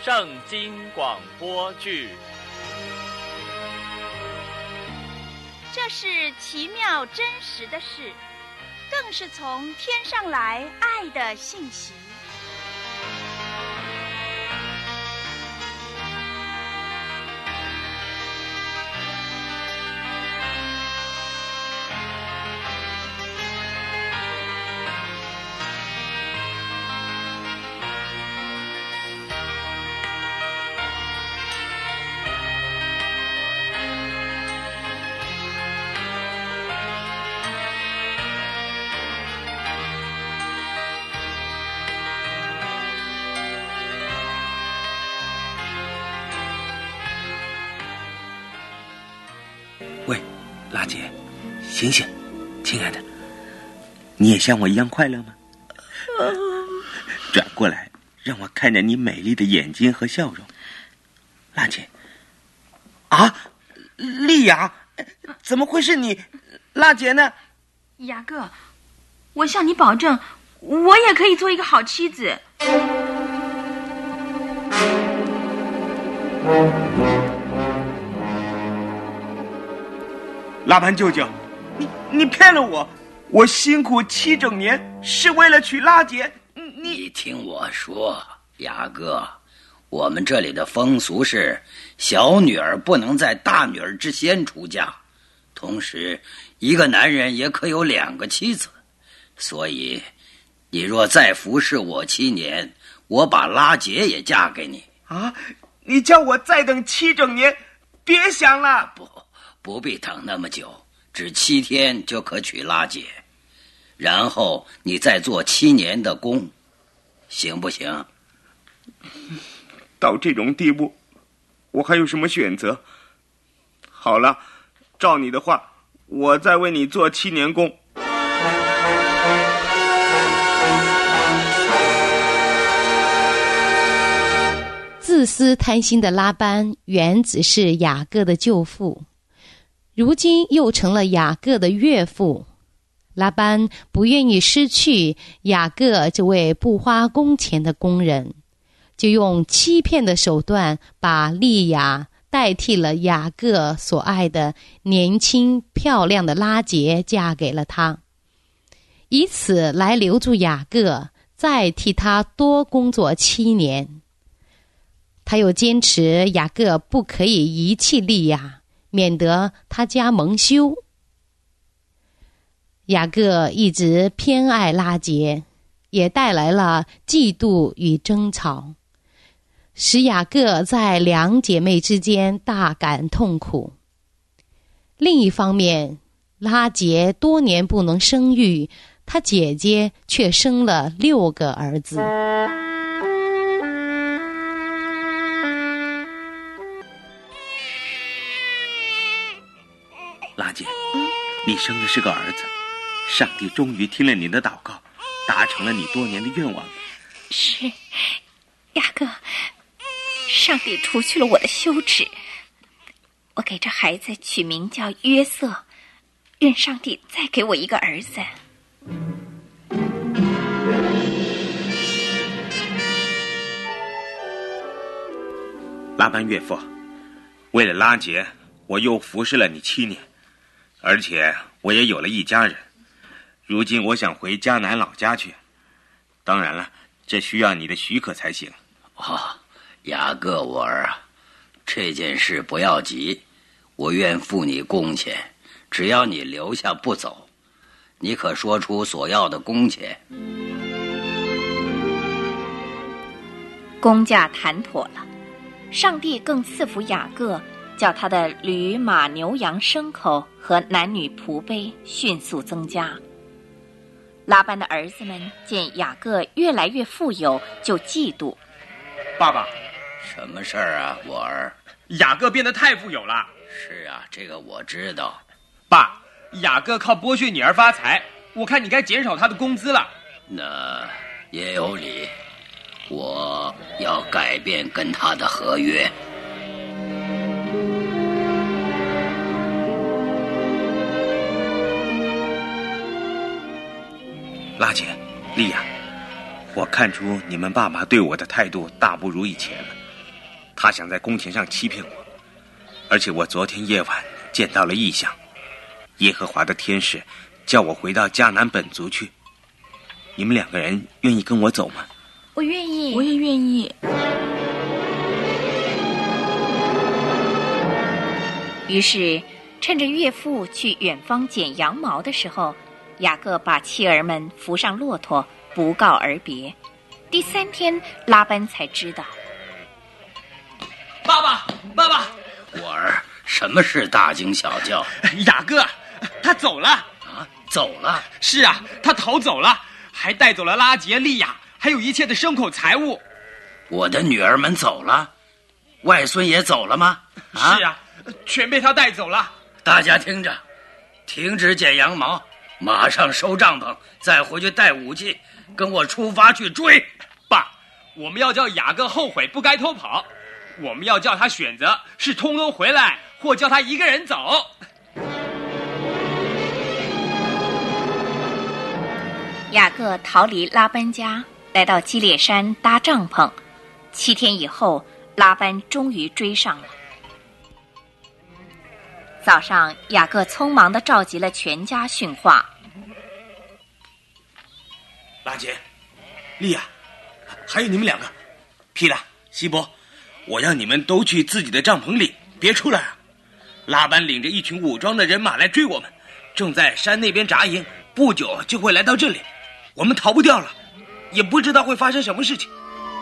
圣经广播剧。 这是奇妙真实的事，更是从天上来爱的信息。 喂，拉姐，醒醒，亲爱的，你也像我一样快乐吗？转过来，让我看着你美丽的眼睛和笑容。拉姐，啊，丽雅，怎么会是你？拉姐呢？ 雅各，我向你保证，我也可以做一个好妻子。 拉班舅舅，你骗了我！我辛苦7整年是为了娶拉姐。 你听我说，雅各，我们这里的风俗是小女儿不能在大女儿之先出嫁，同时一个男人也可有2个妻子。所以你若再服侍我7年，我把拉姐也嫁给你。 啊，你叫我再等7整年？别想了。 不必等那么久，只7天就可娶拉姐，然后你再做7年的工，行不行？ 到这种地步，我还有什么选择？好了，照你的话，我再为你做7年工。 自私贪心的拉班原只是雅各的舅父，如今又成了雅各的岳父。拉班不愿意失去雅各这位不花工钱的工人，就用欺骗的手段把利亚代替了雅各所爱的年轻漂亮的拉结嫁给了他，以此来留住雅各，再替他多工作7年。他又坚持雅各不可以遗弃利亚，免得他家蒙羞。雅各一直偏爱拉结，也带来了嫉妒与争吵，使雅各在2姐妹之间大感痛苦。另一方面，拉结多年不能生育，她姐姐却生了6个儿子。 拉姐，你生的是个儿子，上帝终于听了你的祷告，达成了你多年的愿望。 是，雅各，上帝除去了我的羞耻，我给这孩子取名叫约瑟，愿上帝再给我一个儿子。 拉班岳父，为了拉结，我又服侍了你7年，而且我也有了一家人。如今我想回迦南老家去，当然了，这需要你的许可才行。 雅各我儿啊，这件事不要急，我愿付你工钱，只要你留下不走。你可说出所要的工钱。 工价谈妥了，上帝更赐福雅各，叫他的驴马牛羊牲口和男女仆婢迅速增加。拉班的儿子们见雅各越来越富有，就嫉妒。 爸爸， 什么事儿啊，我儿？ 雅各变得太富有了。 是啊，这个我知道。 爸，雅各靠剥削你而发财，我看你该减少他的工资了。 那也有理，我要改变跟他的合约。 拉姐，莉亚，我看出你们爸爸对我的态度大不如以前了。 他想在工钱上欺骗我，而且我昨天夜晚见到了异象，耶和华的天使叫我回到迦南本族去。你们2个人愿意跟我走吗？ 我愿意， 我也愿意。 于是趁着岳父去远方剪羊毛的时候，雅各把妻儿们扶上骆驼，不告而别。第3天，拉班才知道。 爸爸， 我儿，什么事大惊小叫？ 雅各，他走了啊，走了？ 是啊，他逃走了，还带走了拉结、利亚，还有一切的牲口财物。 我的女儿们走了，外孙也走了吗？ 是啊，全被他带走了。 大家听着，停止剪羊毛，马上收帐篷，再回去带武器，跟我出发去追。 爸，我们要叫雅各后悔不该偷跑，我们要叫他选择是通通回来，或叫他一个人走。 雅各逃离拉班家，来到基列山搭帐篷。7天以后，拉班终于追上了。早上，雅各匆忙地召集了全家训话。 拉结、利亚，还有你们2个，皮拉、希伯，我让你们都去自己的帐篷里，别出来啊！拉班领着一群武装的人马来追我们，正在山那边扎营，不久就会来到这里，我们逃不掉了，也不知道会发生什么事情。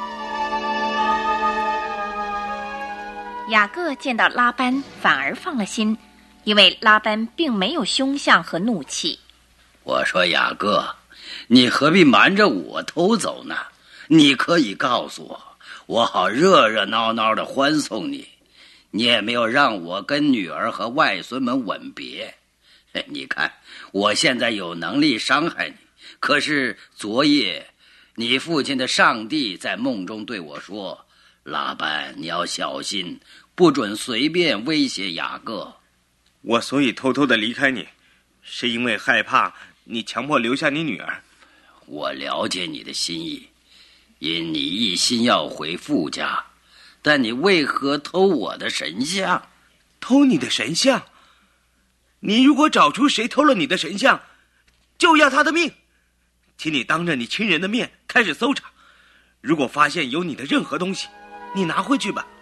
雅各见到拉班，反而放了心，因为拉班并没有凶相和怒气。 我说雅各，你何必瞒着我偷走呢？你可以告诉我，我好热热闹闹的欢送你。你也没有让我跟女儿和外孙们吻别。你看，我现在有能力伤害你，可是昨夜你父亲的上帝在梦中对我说，拉班，你要小心，不准随便威胁雅各。 我所以偷偷的离开你，是因为害怕你强迫留下你女儿。 我了解你的心意，因你一心要回父家，但你为何偷我的神像？ 偷你的神像？你如果找出谁偷了你的神像，就要他的命。请你当着你亲人的面开始搜查，如果发现有你的任何东西，你拿回去吧。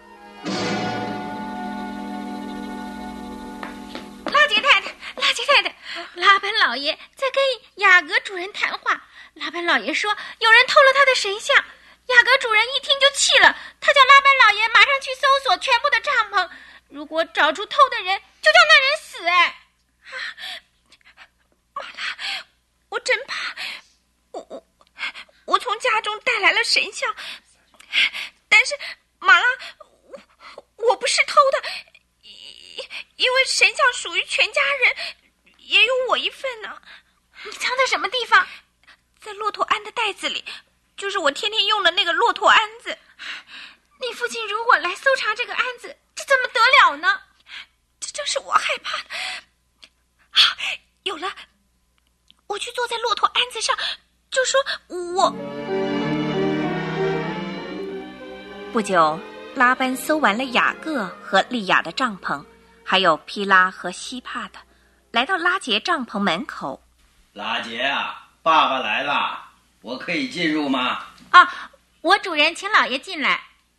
拉太太，拉班老爷在跟雅各主人谈话。拉班老爷说有人偷了他的神像，雅各主人一听就气了，他叫拉班老爷马上去搜索全部的帐篷，如果找出偷的人，就叫那人死。 玛拉，我真怕，我从家中带来了神像，但是玛拉，我不是偷的，因为神像属于全家人，也有我一份呢。 你藏在什么地方？ 在骆驼鞍的袋子里，就是我天天用的那个骆驼鞍子。 你父亲如果来搜查这个鞍子，这怎么得了呢？ 这正是我害怕的。有了，我去坐在骆驼鞍子上，就说我。 不久，拉班搜完了雅各和利亚的帐篷，还有皮拉和希帕的，来到拉结帐篷门口。 拉结啊，爸爸来了，我可以进入吗？ 我主人请老爷进来。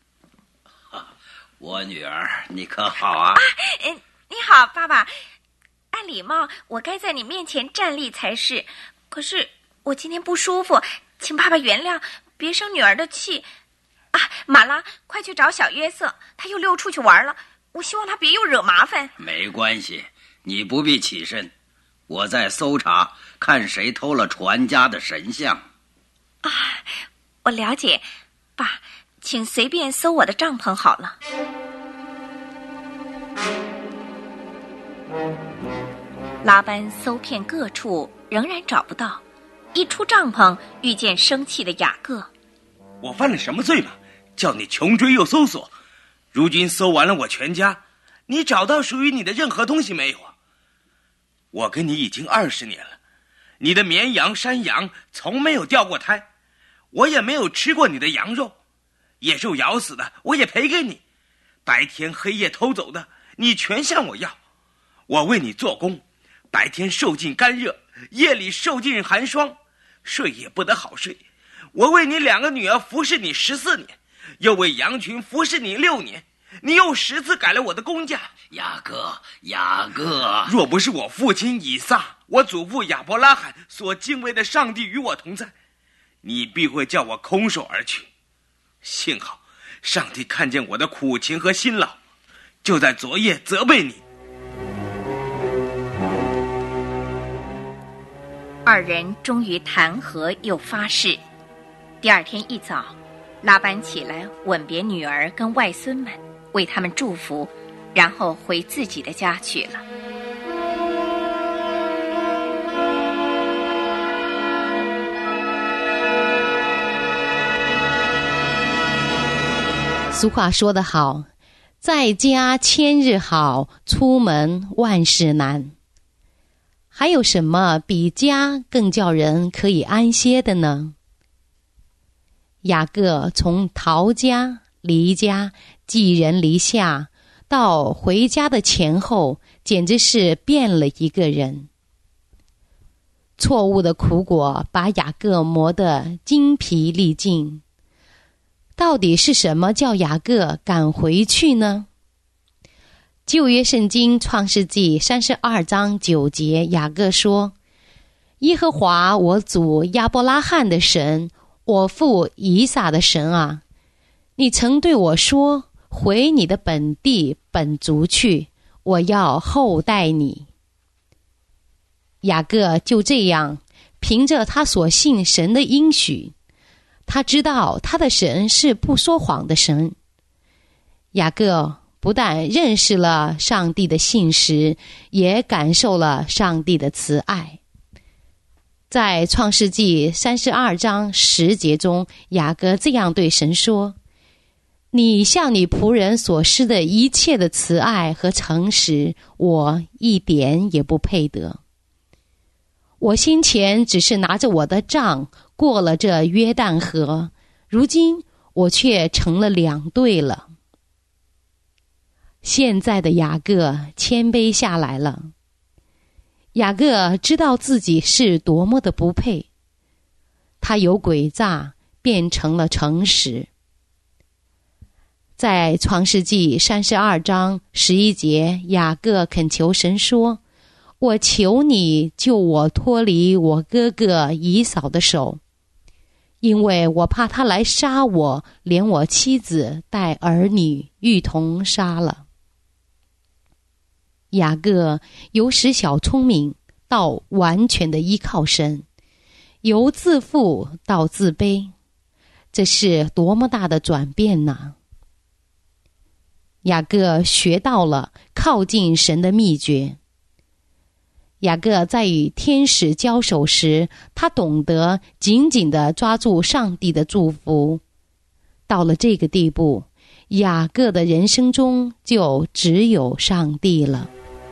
我女儿，你可好啊？ 你好，爸爸。按礼貌，我该在你面前站立才是。可是我今天不舒服，请爸爸原谅，别生女儿的气。玛拉，快去找小约瑟，他又溜出去玩了。我希望他别又惹麻烦。 没关系，你不必起身，我在搜查，看谁偷了传家的神像。 我了解，爸，请随便搜我的帐篷好了。拉班搜遍各处，仍然找不到。一出帐篷，遇见生气的雅各。 我犯了什么罪了？叫你穷追又搜索，如今搜完了我全家，你找到属于你的任何东西没有啊？我跟你已经20年了，你的绵羊、山羊从没有掉过胎，我也没有吃过你的羊肉，野兽咬死的我也赔给你， 白天黑夜偷走的，你全向我要。我为你做工，白天受尽干热，夜里受尽寒霜，睡也不得好睡。我为你2个女儿服侍你14年，又为羊群服侍你6年，你又10次改了我的工价。 雅各， 若不是我父亲以撒，我祖父亚伯拉罕所敬畏的上帝与我同在，你必会叫我空手而去。幸好上帝看见我的苦情和辛劳，就在昨夜责备你。 2人终于谈和又发誓。第2天一早，拉班起来吻别女儿跟外孙们，为他们祝福，然后回自己的家去了。 俗话说得好，在家千日好，出门万事难。还有什么比家更叫人可以安歇的呢？雅各从逃家、离家、寄人篱下，到回家的前后，简直是变了一个人。错误的苦果把雅各磨得精疲力尽。到底是什么叫雅各赶回去呢？旧约圣经创世纪32章9节，雅各说：耶和华我祖亚伯拉罕的神，我父以撒的神啊，你曾对我说，回你的本地本族去，我要厚待你。雅各就这样凭着他所信神的应许，他知道他的神是不说谎的神。雅各不但认识了上帝的信实，也感受了上帝的慈爱。在创世纪32章10节中，雅各这样对神说：你向你仆人所施的一切的慈爱和诚实，我一点也不配得。我先前只是拿着我的杖过了这约旦河，如今我却成了2队了。现在的雅各谦卑下来了。雅各知道自己是多么的不配，他由诡诈变成了诚实。在创世纪32章11节，雅各恳求神说：我求你救我脱离我哥哥以扫的手，因为我怕他来杀我，连我妻子带儿女一同杀了。雅各由使小聪明到完全的依靠神，由自负到自卑，这是多么大的转变呢？雅各学到了靠近神的秘诀。雅各在与天使交手时，他懂得紧紧地抓住上帝的祝福。到了这个地步，雅各的人生中就只有上帝了。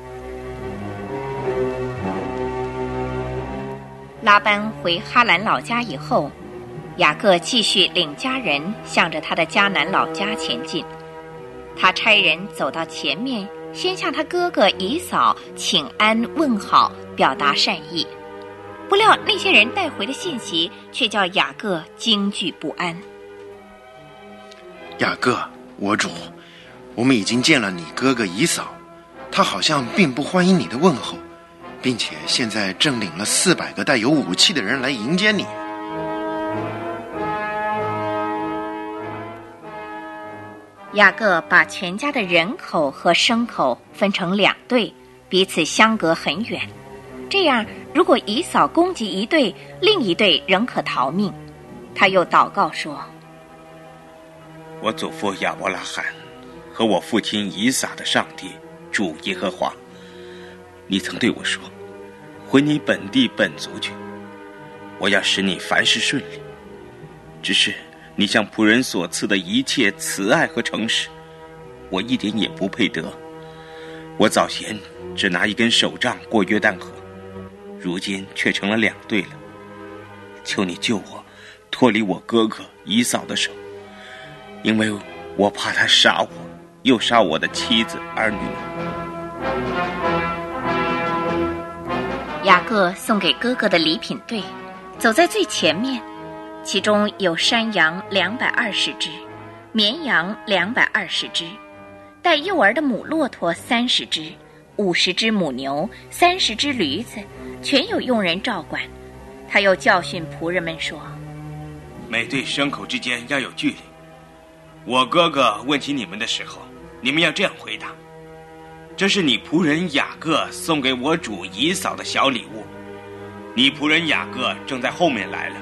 拉班回哈兰老家以后，雅各继续领家人向着他的迦南老家前进。他差人走到前面，先向他哥哥以扫请安问好，表达善意。不料那些人带回的信息却叫雅各惊惧不安。 雅各，我主，我们已经见了你哥哥以扫，他好像并不欢迎你的问候，并且现在正领了400个带有武器的人来迎接你。 雅各把全家的人口和牲口分成2队，彼此相隔很远，这样如果以扫攻击一队，另一队仍可逃命。他又祷告说： 我祖父亚伯拉罕和我父亲以撒的上帝，主耶和华，你曾对我说，回你本地本族去，我要使你凡事顺利。只是你向仆人所赐的一切慈爱和诚实，我一点也不配得。我早前只拿一根手杖过约旦河，如今却成了2队了。求你救我脱离我哥哥以扫的手，因为我怕他杀我， 又杀我的妻子儿女。 雅各送给哥哥的礼品队走在最前面，其中有山羊220只，绵羊220只，带幼儿的母骆驼30只，50只母牛，30只驴子，全有佣人照管。他又教训仆人们说： 每对牲口之间要有距离。我哥哥问起你们的时候，你们要这样回答：这是你仆人雅各送给我主以扫的小礼物，你仆人雅各正在后面来了。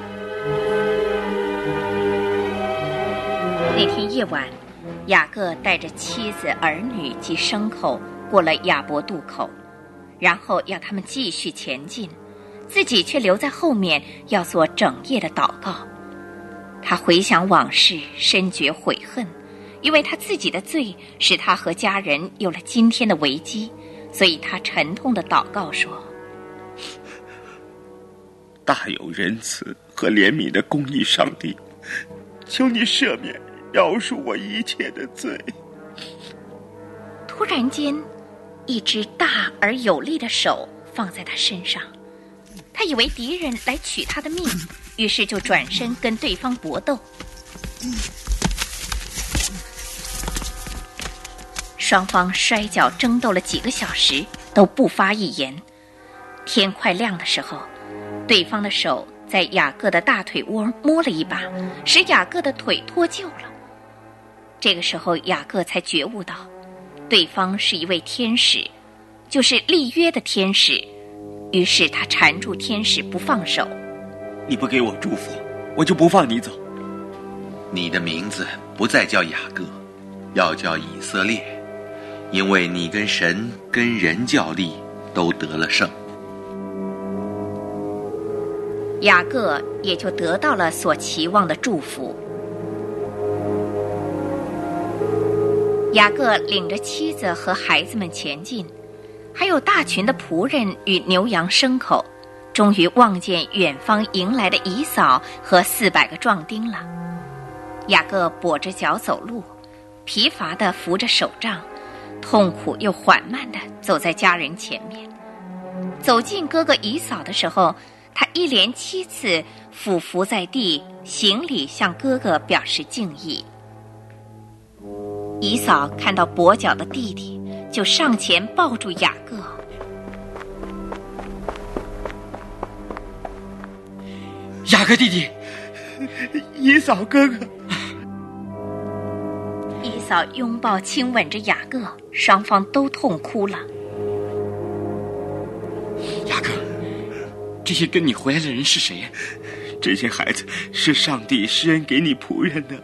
那天夜晚，雅各带着妻子、儿女及牲口过了雅博渡口，然后要他们继续前进，自己却留在后面，要做整夜的祷告。他回想往事，深觉悔恨，因为他自己的罪使他和家人有了今天的危机，所以他沉痛地祷告说： 大有仁慈和怜悯的公义上帝，求你赦免饶恕我一切的罪。 突然间，一只大而有力的手放在他身上，他以为敌人来取他的命，于是就转身跟对方搏斗。双方摔跤争斗了几个小时，都不发一言。天快亮的时候，对方的手在雅各的大腿窝摸了一把，使雅各的腿脱臼了。这个时候，雅各才觉悟到，对方是一位天使，就是立约的天使。于是他缠住天使不放手。 你不给我祝福，我就不放你走。 你的名字不再叫雅各，要叫以色列，因为你跟神跟人较力都得了胜。 雅各也就得到了所期望的祝福。雅各领着妻子和孩子们前进，还有大群的仆人与牛羊牲口，终于望见远方迎来的以扫和400个壮丁了。雅各跛着脚走路，疲乏地扶着手杖，痛苦又缓慢地走在家人前面。走近哥哥以扫的时候，他一连7次俯伏在地，行礼向哥哥表示敬意。以扫看到跛脚的弟弟，就上前抱住雅各。 雅各弟弟， 以扫哥哥。 以扫拥抱亲吻着雅各，双方都痛哭了。 雅各，这些跟你回来的人是谁？ 这些孩子是上帝施恩给你仆人的。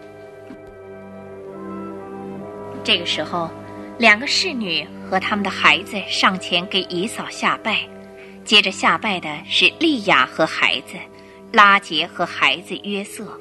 这个时候，2个侍女和他们的孩子上前给以扫下拜，接着下拜的是利亚和孩子，拉结和孩子约瑟。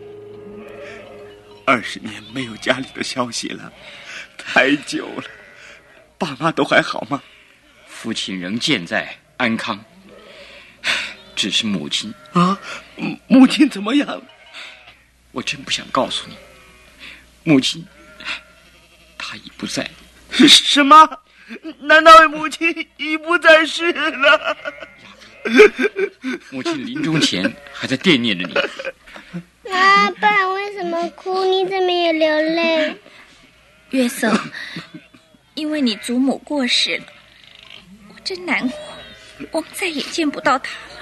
20年没有家里的消息了，太久了。爸妈都还好吗？ 父亲仍健在安康，只是母亲啊，母亲怎么样？ 我真不想告诉你，母亲她已不在。 什么？难道母亲已不在世了？ 母亲临终前还在惦念着你。 爸爸为什么哭？你怎么也流泪？ 约瑟，因为你祖母过世了，我真难过，我们再也见不到她了。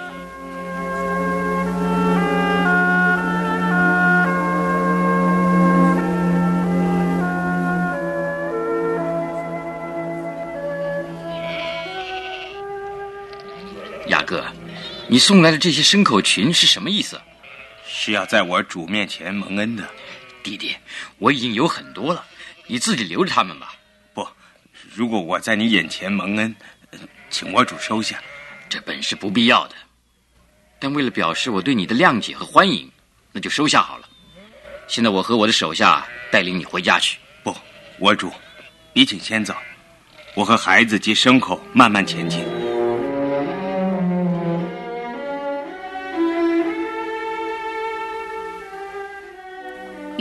雅各，你送来的这些牲口群是什么意思？ 是要在我主面前蒙恩的。 弟弟，我已经有很多了，你自己留着他们吧。 不，如果我在你眼前蒙恩，请我主收下。 这本是不必要的，但为了表示我对你的谅解和欢迎，那就收下好了。现在我和我的手下带领你回家去。 不，我主，你请先走，我和孩子及牲口慢慢前进。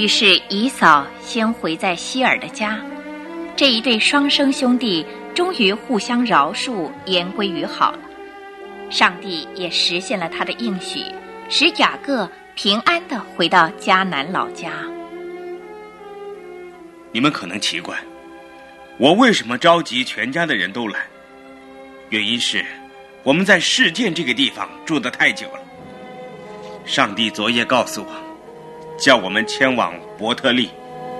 于是以扫先回在希尔的家，这一对双生兄弟终于互相饶恕，言归于好了。上帝也实现了他的应许，使雅各平安地回到迦南老家。 你们可能奇怪，我为什么召集全家的人都来？原因是我们在示剑这个地方住得太久了。上帝昨夜告诉我，叫我们迁往伯特利。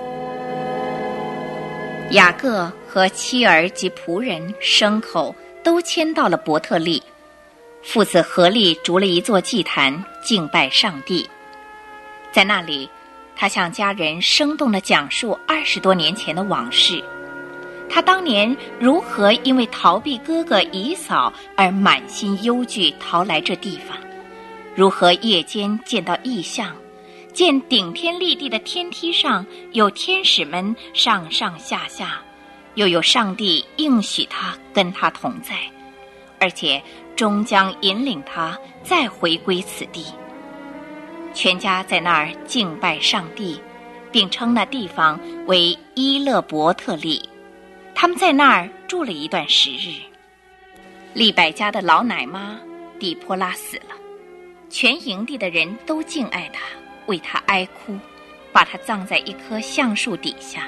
雅各和妻儿及仆人、牲口都迁到了伯特利，父子合力筑了一座祭坛，敬拜上帝。在那里，他向家人生动地讲述20多年前的往事。他当年如何因为逃避哥哥以扫而满心忧惧逃来这地方，如何夜间见到异象，见顶天立地的天梯上有天使们上上下下，又有上帝应许他跟他同在，而且终将引领他再回归此地。全家在那儿敬拜上帝，并称那地方为伊勒伯特利。他们在那儿住了一段时日。利百家的老奶妈底波拉死了，全营地的人都敬爱她，为她哀哭，把她葬在一棵橡树底下。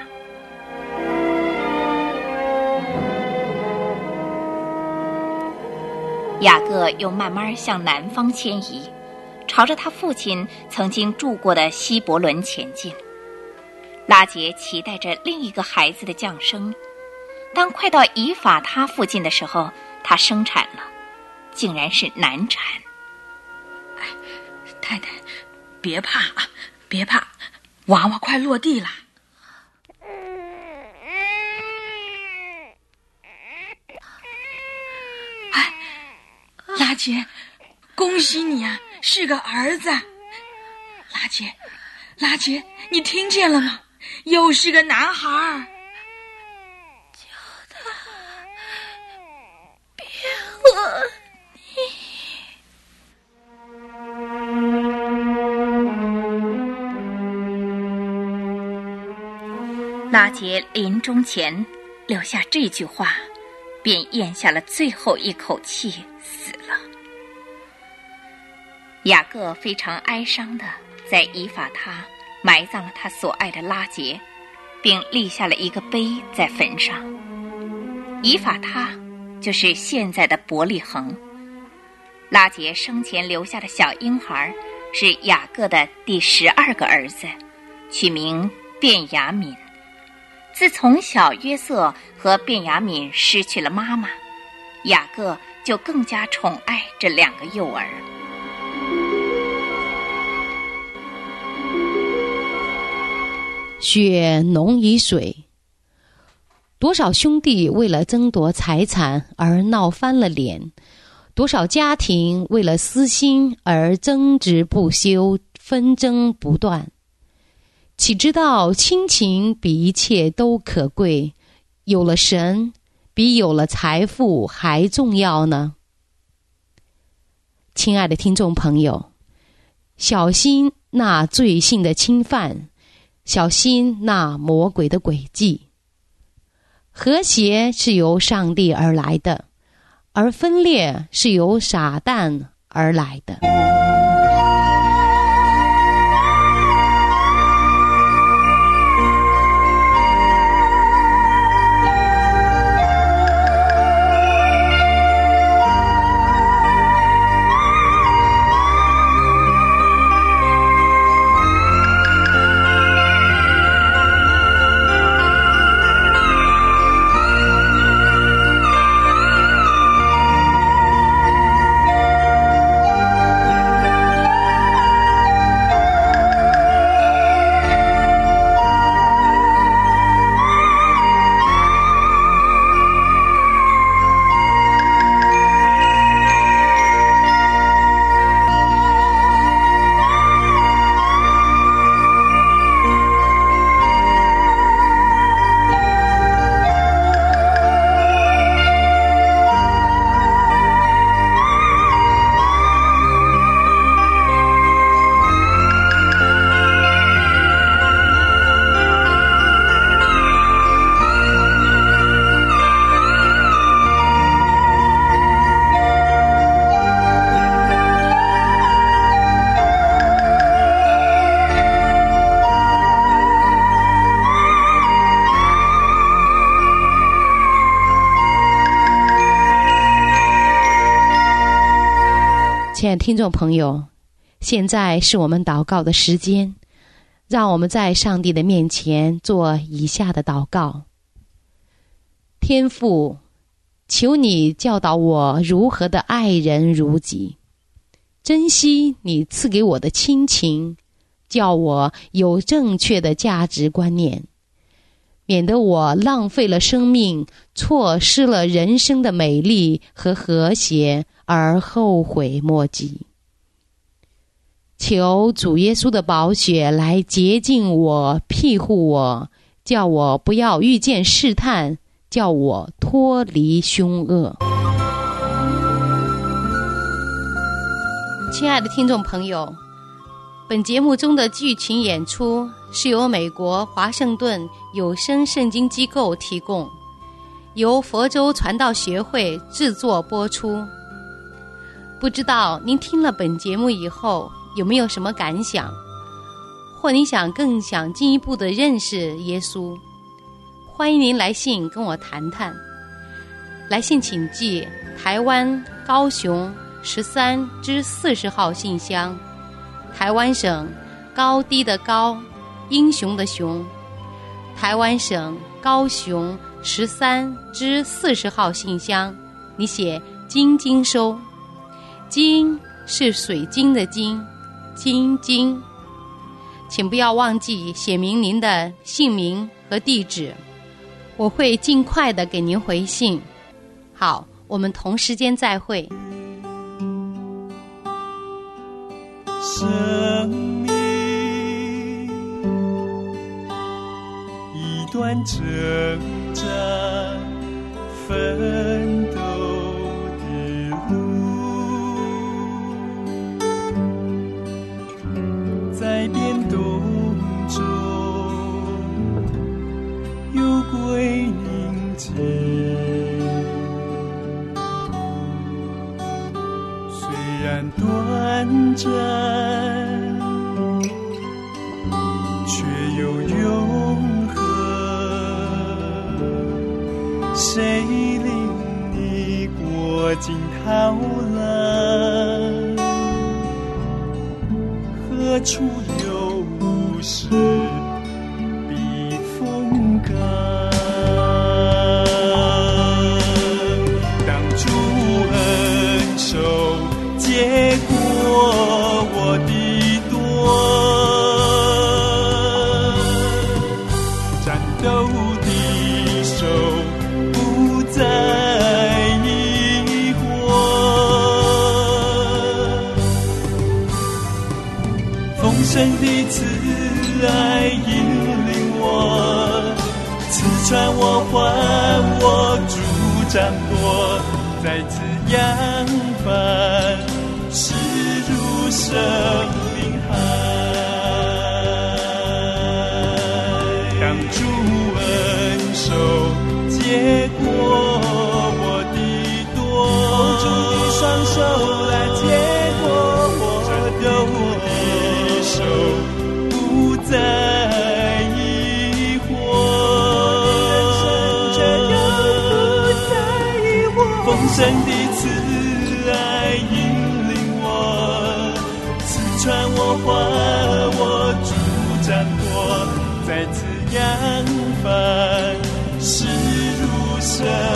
雅各又慢慢向南方迁移，朝着他父亲曾经住过的希伯伦前进。拉结期待着另一个孩子的降生，当快到以法他附近的时候，他生产了，竟然是难产。 太太，别怕啊，别怕，娃娃快落地了。拉杰，恭喜你啊，是个儿子。拉杰，你听见了吗？又是个男孩。 叫他别喝你。拉结临终前留下这句话，便咽下了最后一口气，死了。雅各非常哀伤地在以法他埋葬了他所爱的拉结，并立下了一个碑在坟上。以法他就是现在的伯利恒。拉结生前留下的小婴孩是雅各的第12个儿子，取名便雅悯。自从小约瑟和便雅悯失去了妈妈，雅各就更加宠爱这2个幼儿。 血浓于水，多少兄弟为了争夺财产而闹翻了脸，多少家庭为了私心而争执不休，纷争不断。岂知道亲情比一切都可贵，有了神比有了财富还重要呢？亲爱的听众朋友，小心那罪性的侵犯，小心那魔鬼的诡计。和谐是由上帝而来的，而分裂是由撒旦而来的。 亲爱的听众朋友，现在是我们祷告的时间，让我们在上帝的面前做以下的祷告。天父，求你教导我如何的爱人如己，珍惜你赐给我的亲情，叫我有正确的价值观念，免得我浪费了生命，错失了人生的美丽和和谐，而后悔莫及。求主耶稣的宝血来洁净我，庇护我，叫我不要遇见试探，叫我脱离凶恶。亲爱的听众朋友，本节目中的剧情演出是由美国华盛顿有声圣经机构提供，由佛州传道协会制作播出。不知道您听了本节目以后有没有什么感想，或你更进一步的认识耶稣？欢迎您来信跟我谈谈。来信请寄台湾高雄13至40号信箱，台湾省高低的高，英雄的雄，台湾省高雄13至40号信箱，你写金金收，金是水晶的金，金金，请不要忘记写明您的姓名和地址，我会尽快的给您回信。好，我们同时间再会。 生命一段挣扎奋斗的路，在变动中有归宁静，虽然短暂，却有永恒。谁领你过惊涛浪？何处有故事避风港？当主恩手接过我的舵，战斗的手不再疑惑，丰盛的慈爱引领我，刺穿我，还我，主掌舵，再次扬帆，驶入生命海。当主恩手接过我的舵，主的双手来接过我的手，不再疑惑，丰盛的慈爱引领我，刺穿我，还我，主掌舵，再次扬帆，驶入生